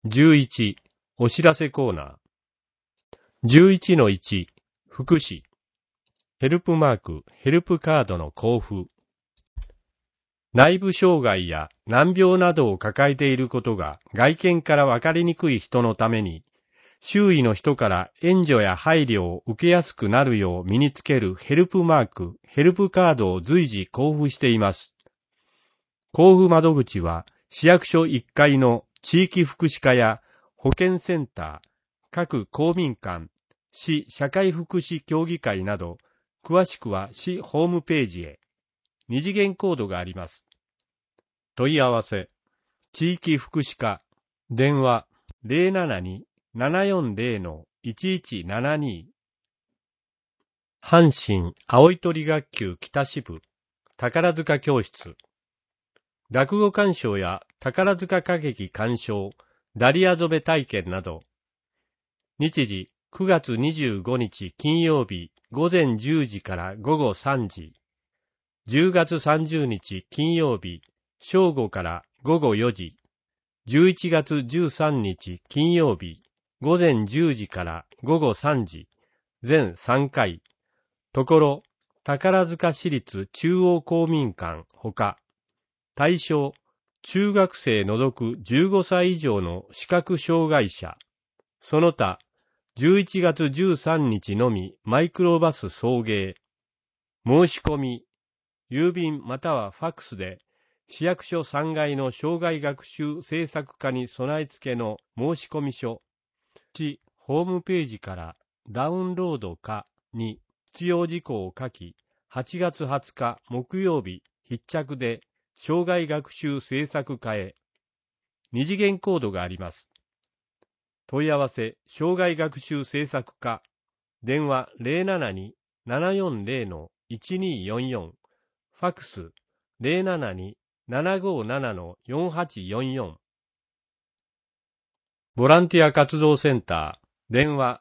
11、お知らせコーナー。11-1、福祉。ヘルプマーク、ヘルプカードの交付。内部障害や難病などを抱えていることが外見からわかりにくい人のために、周囲の人から援助や配慮を受けやすくなるよう身につけるヘルプマーク、ヘルプカードを随時交付しています。交付窓口は市役所1階の地域福祉課や保健センター、各公民館、市社会福祉協議会など、詳しくは市ホームページへ。二次元コードがあります。問い合わせ。地域福祉課。電話 072-740-1172。阪神青い鳥学級北支部宝塚教室。落語鑑賞や宝塚歌劇鑑賞、ダリア染め体験など。日時9月25日金曜日午前10時から午後3時。10月30日金曜日正午から午後4時。11月13日金曜日午前10時から午後3時。全3回。ところ、宝塚市立中央公民館ほか。対象、中学生除く15歳以上の視覚障害者。その他、11月13日のみマイクロバス送迎。申し込み、郵便またはファックスで、市役所3階の障害学習政策課に備え付けの申し込み書。市ホームページからダウンロードかに必要事項を書き、8月20日木曜日必着で障害学習政策課へ。二次元コードがあります。問い合わせ、障害学習政策課。電話 072-740-1244。ファックス 072-757-4844。ボランティア活動センター。電話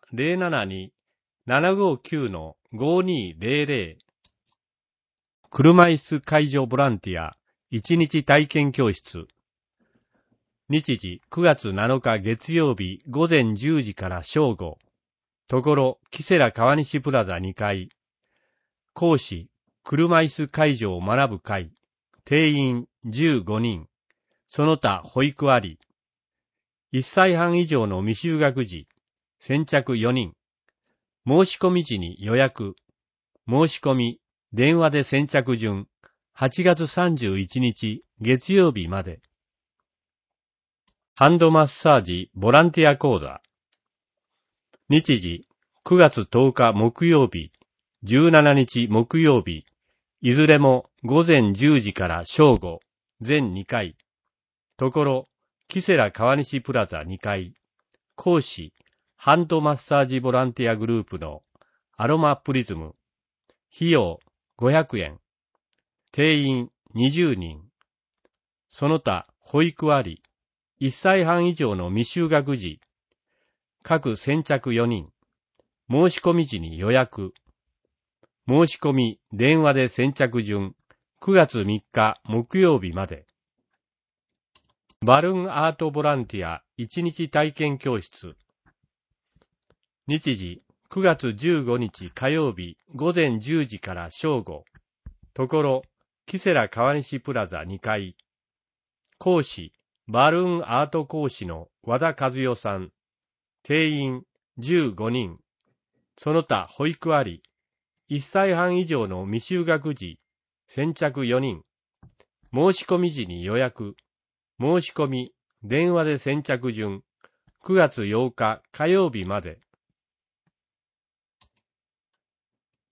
072-759-5200。車椅子介助ボランティア1日体験教室。日時9月7日月曜日午前10時から正午。ところ、キセラ川西プラザ2階。講師、車椅子介助を学ぶ会。定員15人。その他保育あり。1歳半以上の未就学児。先着4人。申し込み時に予約。申し込み、電話で先着順。8月31日月曜日まで。ハンドマッサージボランティア講座。日時9月10日木曜日、17日木曜日、いずれも午前10時から正午、全2回。ところ、キセラ川西プラザ2階。講師、ハンドマッサージボランティアグループのアロマプリズム。費用500円。定員20人。その他保育あり。1歳半以上の未就学児。各先着4人。申し込み時に予約。申し込み、電話で先着順。9月3日木曜日まで。バルーンアートボランティア1日体験教室。日時9月15日火曜日午前10時から正午。ところ、キセラ川西プラザ2階。講師、バルーンアート講師の和田和代さん。定員15人。その他保育あり。1歳半以上の未就学児。先着4人。申し込み時に予約。申し込み、電話で先着順。9月8日火曜日まで。